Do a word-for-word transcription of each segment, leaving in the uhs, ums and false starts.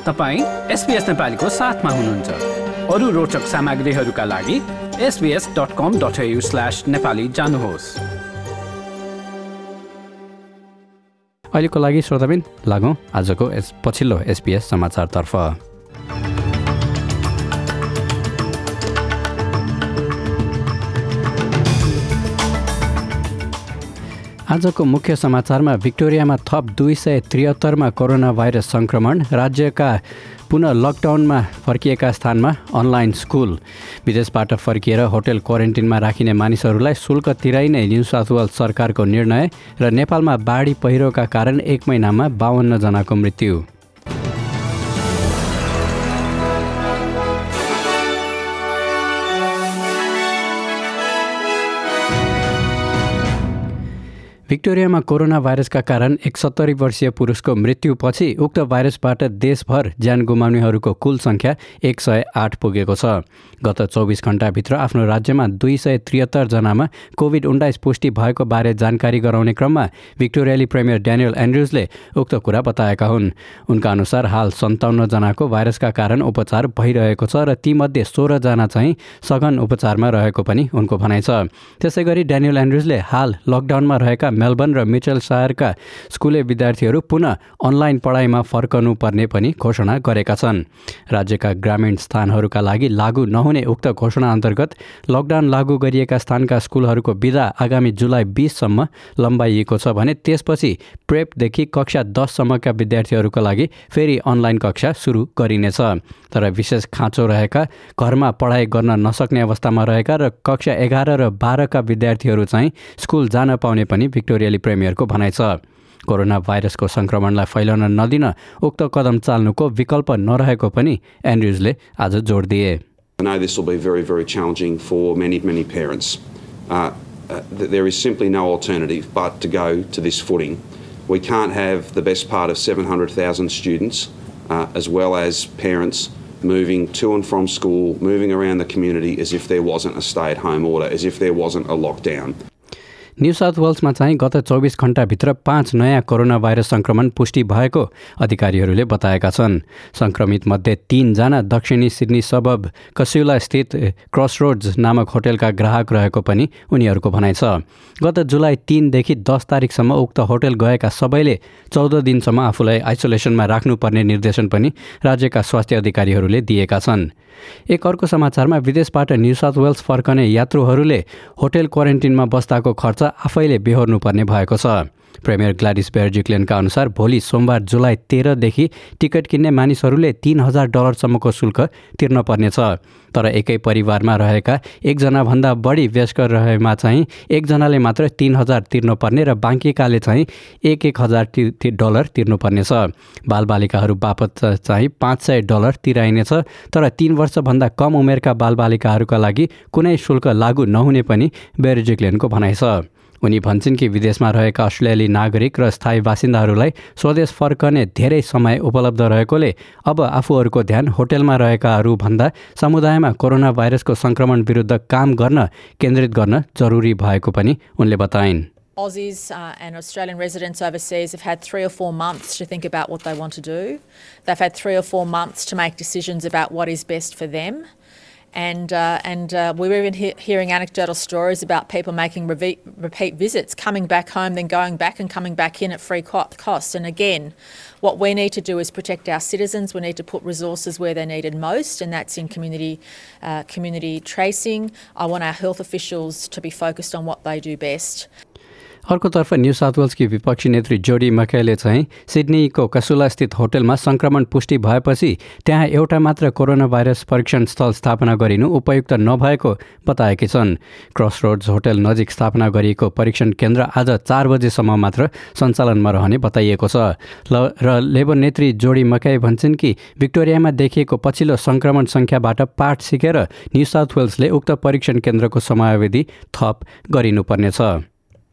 तपाईँ एसबीएस नेपालीको साथमा हुनुहुन्छ। अरू रोचक सामग्रीहरूका लागि S B S dot com dot A U slash Nepali जानुहोस्। अहिलेको लागि श्रोताबिन लागौँ आजको एस पछिल्लो एसबीएस समाचारतर्फ। आजको मुख्य समाचारमा भिक्टोरियामा थप दुई सय त्रिहत्तरमा कोरोना भाइरस सङ्क्रमण, राज्यका पुनः लकडाउनमा फर्किएका स्थानमा अनलाइन स्कुल, विदेशबाट फर्किएर होटल क्वारेन्टिनमा राखिने मानिसहरूलाई शुल्क तिराइने न्यू साउथ वेल्स सरकारको निर्णय र नेपालमा बाढी पहिरोका कारण एक महिनामा बावन्न जनाको मृत्यु। भिक्टोरियामा कोरोना भाइरसका कारण एक सत्तरी वर्षीय पुरुषको मृत्युपछि उक्त भाइरसबाट देशभर ज्यान गुमाउनेहरूको कुल सङ्ख्या एक सय आठ पुगेको छ। गत चौबिस घण्टाभित्र आफ्नो राज्यमा दुई सय त्रिहत्तर जनामा कोभिड उन्नाइस पुष्टि भएको बारे जानकारी गराउने क्रममा भिक्टोरियाली प्रिमियर ड्यानियल एन्ड्रुजले उक्त कुरा बताएका हुन्। उनका अनुसार हाल सन्ताउन्न जनाको भाइरसका कारण उपचार भइरहेको छ र तीमध्ये सोह्र जना चाहिँ सघन उपचारमा रहेको पनि उनको भनाइ छ। त्यसै गरी ड्यानियल एन्ड्रुजले हाल लकडाउनमा रहेका मेलबर्न र मिचेलसायरका स्कुले विद्यार्थीहरू पुनः अनलाइन पढाइमा फर्कनु पर्ने पनि घोषणा गरेका छन्। राज्यका ग्रामीण स्थानहरूका लागि लागू नहुने उक्त घोषणा अन्तर्गत लकडाउन लागू गरिएका स्थानका स्कुलहरूको बिदा आगामी जुलाई बीससम्म लम्बाइएको छ भने त्यसपछि प्रेपदेखि कक्षा दससम्मका विद्यार्थीहरूका लागि फेरि अनलाइन कक्षा सुरु गरिनेछ। तर विशेष खाँचो रहेका, घरमा पढाइ गर्न नसक्ने अवस्थामा रहेका र कक्षा एघार र बाह्रका विद्यार्थीहरू चाहिँ स्कुल जान पाउने पनि भिक्टोरियाली प्रेमियरको भनाइ छ। कोरोना भाइरसको सङ्क्रमणलाई फैलन नदिन उक्त कदम चाल्नुको विकल्प नरहेको पनि एन्ड्रुजले आज जोड दिए। I know this will be very, very challenging for many, many parents. Uh, uh, there is simply no alternative but to go to this footing. We can't have the best part of seven hundred thousand students uh, as well as parents moving to and from school, moving around the community as if there wasn't a stay-at-home order, as if there wasn't a lockdown. New South वेल्समा चाहिँ गत चौबिस घण्टाभित्र पाँच नयाँ corona virus सङ्क्रमण पुष्टि भएको अधिकारीहरूले बताएका छन्। सङ्क्रमित मध्ये तीनजना दक्षिणी सिडनी सबब कस्युला स्थित क्रसरोड्स नामक होटलका ग्राहक रहेको पनि उनीहरूको भनाइ छ। गत जुलाई तीनदेखि दस तारिकसम्म उक्त होटल गएका सबैले चौध दिनसम्म आफूलाई आइसोलेसनमा राख्नुपर्ने निर्देशन पनि राज्यका स्वास्थ्य अधिकारीहरूले दिएका छन्। एक अर्को समाचारमा विदेशबाट न्यू साउथ वेल्स फर्कने यात्रुहरूले होटल क्वारेन्टिनमा बस्दाको खर्च आफैले बेहोर्नुपर्ने भएको छ। प्रिमियर ग्ल्याडिस बेर्जिक्लेनका अनुसार भोलि सोमबार जुलाई तेह्रदेखि टिकट किन्ने मानिसहरूले तीन हजार डलरसम्मको शुल्क तिर्न पर्नेछ। तर एकै परिवारमा रहेका एकजनाभन्दा बढी वयस्क रहेमा चाहिँ एकजनाले मात्र तीन हजार तिर्नुपर्ने र बाँकीकाले चाहिँ एक एक हजार डलर तिर्नुपर्नेछ। बालबालिकाहरू बापत चाहिँ पाँच सय डलर तिराइनेछ। तर तीन वर्षभन्दा कम उमेरका बालबालिकाहरूका लागि कुनै शुल्क लागू नहुने पनि बेर्जिक्लेनको भनाइ छ। उनी भन्छन् कि विदेशमा रहेका अस्ट्रेलियाली नागरिक र स्थायी बासिन्दाहरूलाई स्वदेश फर्कने धेरै समय उपलब्ध रहेकोले अब आफूहरूको ध्यान होटलमा रहेकाहरूभन्दा समुदायमा कोरोना भाइरसको सङ्क्रमण विरुद्ध काम गर्न केन्द्रित गर्न जरुरी भएको पनि उनले बताइन्। Aussies uh, and Australian residents overseas have had three or four months to think about what they want to do. They've had three or four months to make decisions about what is best for them. And uh, and uh, we were even he- hearing anecdotal stories about people making repeat, repeat visits, coming back home, then going back and coming back in at free co- cost. And again, what we need to do is protect our citizens. We need to put resources where they're needed most, and that's in community uh, community tracing. I want our health officials to be focused on what they do best. अर्कोतर्फ New South वेल्सकी विपक्षी नेत्री जोडी मकेले चाहिँ सिडनीको Casula स्थित होटलमा सङ्क्रमण पुष्टि भएपछि त्यहाँ एउटा मात्र कोरोना भाइरस परीक्षण स्थल स्थापना गरिनु उपयुक्त नभएको बताएकी छन्। क्रसरोड्स होटल नजिक स्थापना गरिएको परीक्षण केन्द्र आज चार बजेसम्म मात्र सञ्चालनमा रहने बताइएको छ। र लेबर नेत्री जोडी मकै भन्छन् कि भिक्टोरियामा देखिएको पछिल्लो सङ्क्रमण सङ्ख्याबाट पाठ सिकेर न्यू साउथ वेल्सले उक्त परीक्षण केन्द्रको समयावधि थप गरिनुपर्नेछ।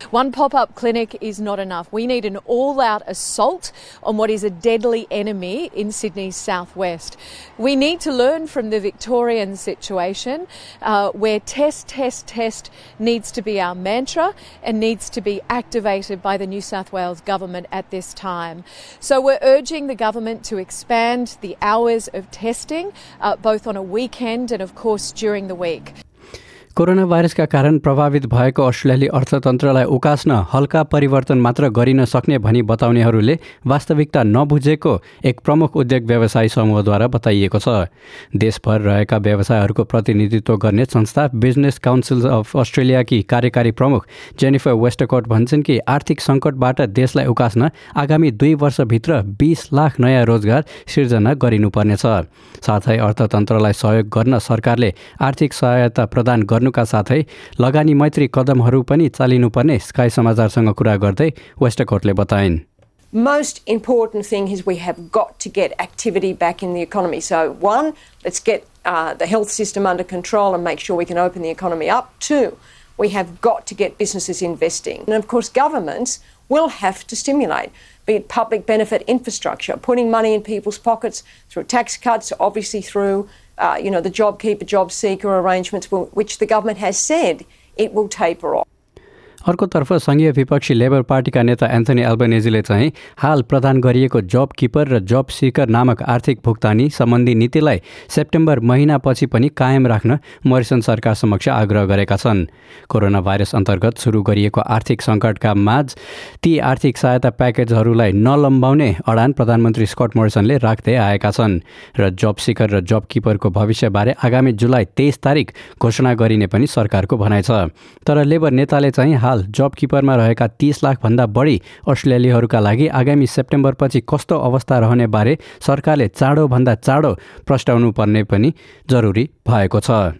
One pop-up clinic is not enough. We need an all-out assault on what is a deadly enemy in Sydney's southwest. We need to learn from the Victorian situation uh, where test, test, test needs to be our mantra and needs to be activated by the New South Wales government at this time. So we're urging the government to expand the hours of testing, uh, both on a weekend and of course during the week. Corona भाइरसका कारण प्रभावित भएको अस्ट्रेलियाली अर्थतन्त्रलाई उकास्न हल्का परिवर्तन मात्र गरिन सक्ने भनी बताउनेहरूले वास्तविकता नबुझेको एक प्रमुख उद्योग व्यवसायी समूहद्वारा बताइएको छ। देशभर रहेका व्यवसायहरूको प्रतिनिधित्व गर्ने संस्था बिजनेस काउन्सिल अफ अस्ट्रेलियाकी कार्यकारी प्रमुख जेनिफर वेस्टकोट भन्छन् कि आर्थिक सङ्कटबाट देशलाई उकास्न आगामी दुई वर्षभित्र बीस लाख नयाँ रोजगार सिर्जना गरिनुपर्नेछ। साथै अर्थतन्त्रलाई सहयोग गर्न सरकारले आर्थिक सहायता प्रदान गर्न का साथै लगानी मैत्री कदमहरू पनि चालिनुपर्ने स्काई समाचारसँग कुरा गर्दै वेस्टकोटले बताइन्। Most important thing is we have got to get activity back in the economy. So one, let's get uh, the health system under control and make sure we can open the economy up. Two, we have got to get businesses investing. And of course governments will have to stimulate, be it public benefit infrastructure, putting money in people's pockets through tax cuts, obviously through Uh, you know, the JobKeeper, JobSeeker arrangements, will, which the government has said it will taper off. अर्कोतर्फ संघीय विपक्षी labour पार्टीका नेता Anthony एल्बनेजीले चाहिँ हाल प्रदान गरिएको जब किपर र जब सिकर नामक आर्थिक भुक्तानी सम्बन्धी नीतिलाई सेप्टेम्बर महिनापछि पनि कायम राख्न मोरिसन सरकार समक्ष आग्रह गरेका छन्। कोरोना भाइरस अन्तर्गत सुरु गरिएको आर्थिक सङ्कटका माझ ती आर्थिक सहायता प्याकेजहरूलाई नलम्बाउने अडान प्रधानमन्त्री स्कट मोरिसनले राख्दै आएका छन् र जब सिकर र जब किपरको भविष्यबारे आगामी जुलाई तेइस तारिक घोषणा गरिने पनि सरकारको भनाइ छ। तर लेबर नेताले चाहिँ हाल जब किपरमा रहेका तीस लाख भन्दा बढी अस्ट्रेलियालीहरूका लागि आगामी सेप्टेम्बरपछि कस्तो अवस्था रहने बारे सरकारले चाँडो भन्दा चाँडो प्रस्ताउनु पर्ने पनि जरुरी भएको छ।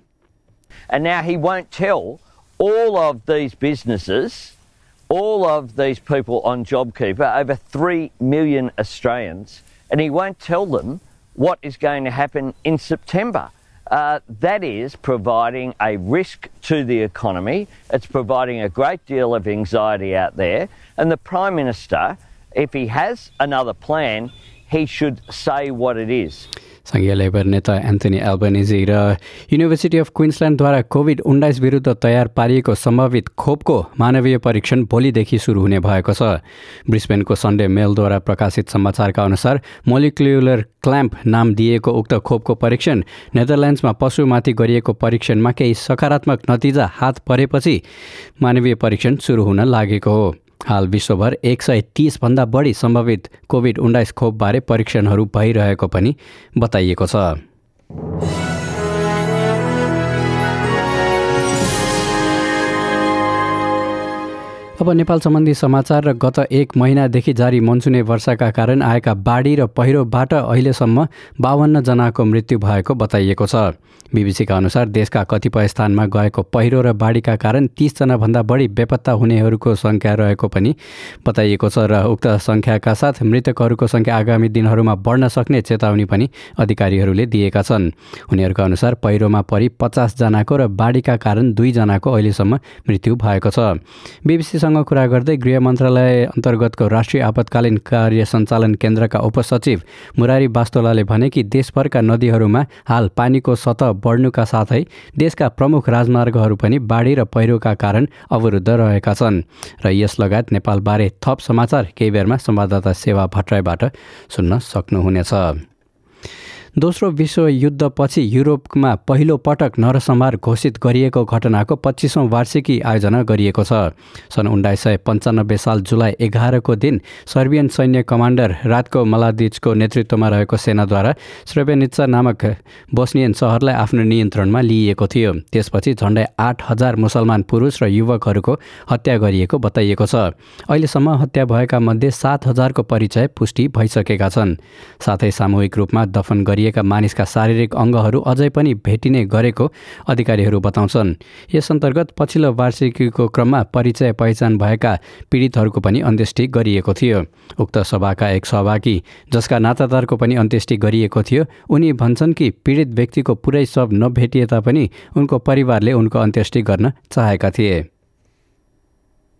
And now he won't tell all of these businesses, all of these people on JobKeeper, over three million Australians, and he won't tell them what is going to happen in September. Uh, that is providing a risk to the economy. It's providing a great deal of anxiety out there. And the Prime Minister, if he has another plan, he should say what it is. संघीय Labor नेता Anthony Albanese र university of क्विन्सल्यान्डद्वारा Covid उन्नाइस विरुद्ध तयार पारिएको सम्भावित खोपको मानवीय परीक्षण भोलिदेखि सुरु हुने भएको छ। ब्रिस्बेनको सन्डे मेलद्वारा प्रकाशित समाचारका अनुसार मोलिक्युलर क्ल्याम्प नाम दिएको उक्त खोपको परीक्षण नेदरल्यान्ड्समा पशुमाथि गरिएको परीक्षणमा केही सकारात्मक नतिजा हात परेपछि मानवीय परीक्षण सुरु हुन लागेको हो। हाल विश्वभर एक सय तीस भन्दा बढी सम्भावित कोभिड उन्नाइस खोपबारे परीक्षणहरू भइरहेको पनि बताइएको छ। अब नेपाल सम्बन्धी समाचार र गत एक महिनादेखि जारी मनसुने वर्षाका कारण आएका बाढी र पहिरोबाट अहिलेसम्म बावन्न जनाको मृत्यु भएको बताइएको छ। बीबीसीका अनुसार देशका कतिपय स्थानमा गएको पहिरो र बाढीका कारण तीस जना भन्दा बढी बेपत्ता हुनेहरूको संख्या रहेको पनि बताइएको छ र उक्त संख्याका साथ मृतकहरूको संख्या आगामी दिनहरूमा बढ्न सक्ने चेतावनी पनि अधिकारीहरूले दिएका छन्। उनीहरूका अनुसार पहिरोमा परि पचास जनाको र बाढीका कारण दुई जनाको अहिलेसम्म मृत्यु भएको छ। बीबीसीसँग कुरा गर्दै गृह मन्त्रालय अन्तर्गतको राष्ट्रिय आपतकालीन कार्य सञ्चालन केन्द्रका उपसचिव मुरारी बास्तोलाले भने कि देशभरका नदीहरूमा हाल पानीको सतह बढ्नुका साथै देशका प्रमुख राजमार्गहरू पनि बाढी र पहिरोका कारण अवरुद्ध रहेका छन्। र यस लगायत नेपालबारे थप समाचार केही बेरमा संवाददाता सेवा भट्टराईबाट सुन्न सक्नुहुनेछ। दोस्रो विश्वयुद्धपछि युरोपमा पहिलो पटक नरसंहार घोषित गरिएको घटनाको पच्चिसौँ वार्षिकी आयोजना गरिएको छ। सन् उन्नाइस सय पन्चानब्बे साल जुलाई एघारको दिन सर्बियन सैन्य कमान्डर रातको मलादिचको नेतृत्वमा रहेको सेनाद्वारा स्रेब्रेनित्सा नामक बोस्नियन सहरलाई आफ्नो नियन्त्रणमा लिइएको थियो। त्यसपछि झण्डै आठ हजार मुसलमान पुरुष र युवकहरूको हत्या गरिएको बताइएको छ। अहिलेसम्म हत्या भएका मध्ये सात हजारको परिचय पुष्टि भइसकेका छन्। साथै सामूहिक रूपमा दफन गरि मानिसका शारीरिक अङ्गहरू अझै पनि भेटिने गरेको अधिकारीहरू बताउँछन्। यस अन्तर्गत पछिल्लो वार्षिकीको क्रममा परिचय पहिचान भएका पीडितहरूको पनि अन्त्येष्टि गरिएको थियो। उक्त सभाका एक सहभागी जसका नातादारको पनि अन्त्येष्टि गरिएको थियो, उनी भन्छन् कि पीडित व्यक्तिको पुरै शव नभेटिए तापनि उनको परिवारले उनको अन्त्येष्टि गर्न चाहेका थिए।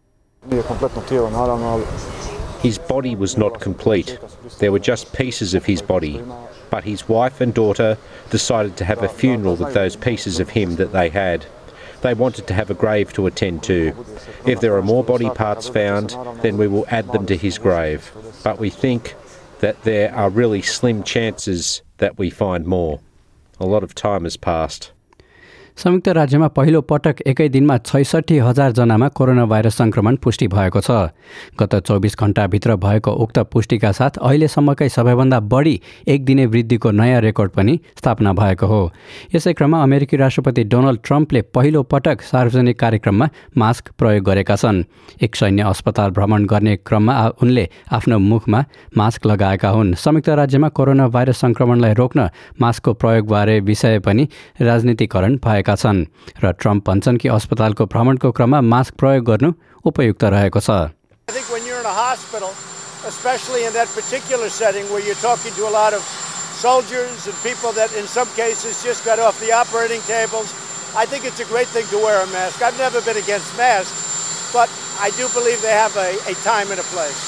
His body was not complete. There were just pieces of his body. But his wife and daughter decided to have a funeral with those pieces of him that they had. They wanted to have a grave to attend to. If there are more body parts found, then we will add them to his grave. But we think that there are really slim chances that we find more. A lot of time has passed. संयुक्त राज्यमा पहिलो पटक एकै दिनमा छैसठी हजार जनामा corona virus संक्रमण पुष्टि भएको छ। गत चौबिस घण्टाभित्र भएको उक्त पुष्टिका साथ अहिलेसम्मकै सबैभन्दा बढी एक दिने वृद्धिको नयाँ रेकर्ड पनि स्थापना भएको हो। यसै क्रममा अमेरिकी राष्ट्रपति डोनाल्ड ट्रम्पले पहिलो पटक सार्वजनिक कार्यक्रममा मास्क प्रयोग गरेका छन्। एक सैन्य अस्पताल भ्रमण गर्ने क्रममा उनले आफ्नो मुखमा मास्क लगाएका हुन्। संयुक्त राज्यमा कोरोना भाइरस संक्रमणलाई रोक्न मास्कको प्रयोगबारे विषय पनि राजनीतिकरण भएको छन् र ट्रम्प भन्छन् कि अस्पतालको भ्रमणको क्रममा मास्क प्रयोग गर्नु उपयुक्त रहेको छ। I think when you're in a hospital, especially in that particular setting where you're talking to a lot of soldiers and people that in some cases just got off the operating tables, I think it's a great thing to wear a mask. I've never been against masks, but I do believe they have a, a time and a place.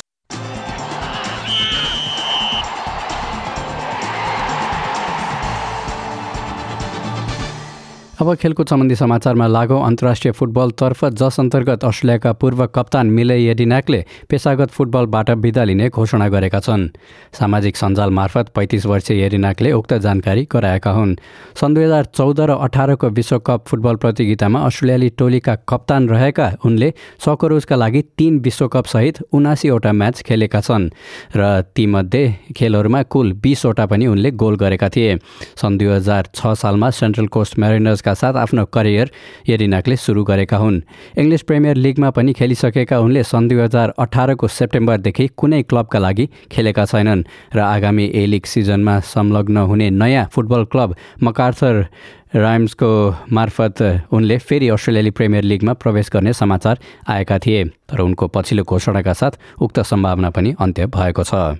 अब खेलकुद सम्बन्धी समाचारमा लागौं। अन्तर्राष्ट्रिय फुटबलतर्फ जस अन्तर्गत अस्ट्रेलियाका पूर्व कप्तान मिले येडिनाकले पेशागत फुटबलबाट बिदा लिने घोषणा गरेका छन्। सामाजिक सञ्जाल मार्फत पैँतिस वर्षीय येडिनाकले उक्त जानकारी गराएका हुन्। सन् दुई हजार चौध र अठारको विश्वकप फुटबल प्रतियोगितामा अस्ट्रेलियाली टोलीका कप्तान रहेका उनले सकरोजका लागि तीन विश्वकपसहित उनासीवटा म्याच खेलेका छन् र तीमध्ये खेलहरूमा कुल बीसवटा पनि उनले गोल गरेका थिए। सन् दुई हजार छ सालमा सेन्ट्रल कोस्ट म्यारिनर्स का साथ आफ्नो करियर येडिनाकले सुरु गरेका हुन्। इङ्ग्लिस प्रिमियर लिगमा पनि खेलिसकेका उनले सन् दुई हजार अठारको सेप्टेम्बरदेखि कुनै क्लबका लागि खेलेका छैनन् र आगामी ए लिग सिजनमा संलग्न हुने नयाँ फुटबल क्लब मकार्थर राइम्सको मार्फत उनले फेरि अस्ट्रेलियाली प्रिमियर लिगमा प्रवेश गर्ने समाचार आएका थिए, तर उनको पछिल्लो घोषणाका साथ उक्त सम्भावना पनि अन्त्य भएको छ।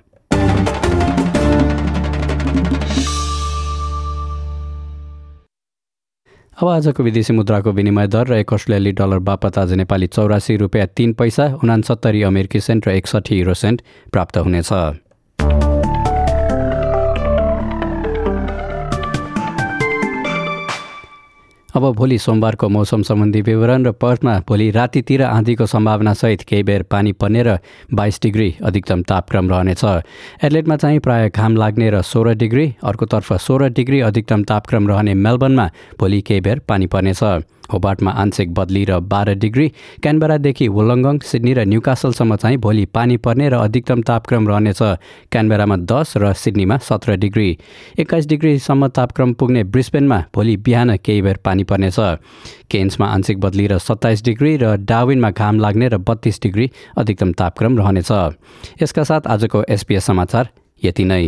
अब आजको विदेशी मुद्राको विनिमय दर र एक अस्ट्रेलियाली डलर बापत आज नेपाली चौरासी रुपियाँ तीन पैसा, उनासत्तरी अमेरिकी सेन्ट र एकसठी युरो सेन्ट प्राप्त हुनेछ। अब भोलि सोमबारको मौसम सम्बन्धी विवरण र पर्थमा भोलि रातितिर आँधीको सम्भावनासहित केही बेर पानी पर्ने र बाइस डिग्री अधिकतम तापक्रम रहनेछ। एडलेडमा चाहिँ प्राय घाम लाग्ने र सोह्र डिग्री, अर्कोतर्फ सोह्र डिग्री अधिकतम तापक्रम रहने मेलबर्नमा भोलि केही बेर पानी पर्नेछ। होबार्टमा आंशिक बदली र बाह्र डिग्री, क्यानबेरादेखि वुलङ्गङ, सिडनी र न्युकासलसम्म चाहिँ भोलि पानी पर्ने र अधिकतम तापक्रम रहनेछ। क्यानबेरामा दस र सिडनीमा सत्र डिग्री। एक्काइस डिग्रीसम्म तापक्रम पुग्ने ब्रिस्बेनमा भोलि बिहान केही बेर पानी पर्नेछ। केन्समा आंशिक बदली र सत्ताइस डिग्री र डार्विनमा घाम लाग्ने र बत्तीस डिग्री अधिकतम तापक्रम रहनेछ। यसका साथ आजको एसपीएस समाचार यति नै।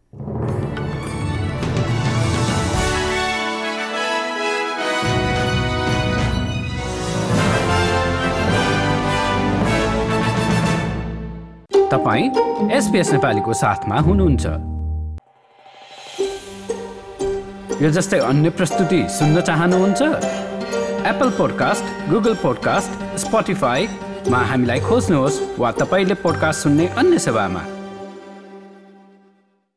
तपाईं एसपीएस नेपालीको साथमा हुनुहुन्छ। यो जस्तै अन्य प्रस्तुति सुन्न चाहनुहुन्छ? एप्पल पोडकास्ट, गुगल पोडकास्ट, स्पोटिफाईमा हामीलाई खोज्नुहोस् वा तपाईले पोडकास्ट सुन्ने अन्य सेवामा।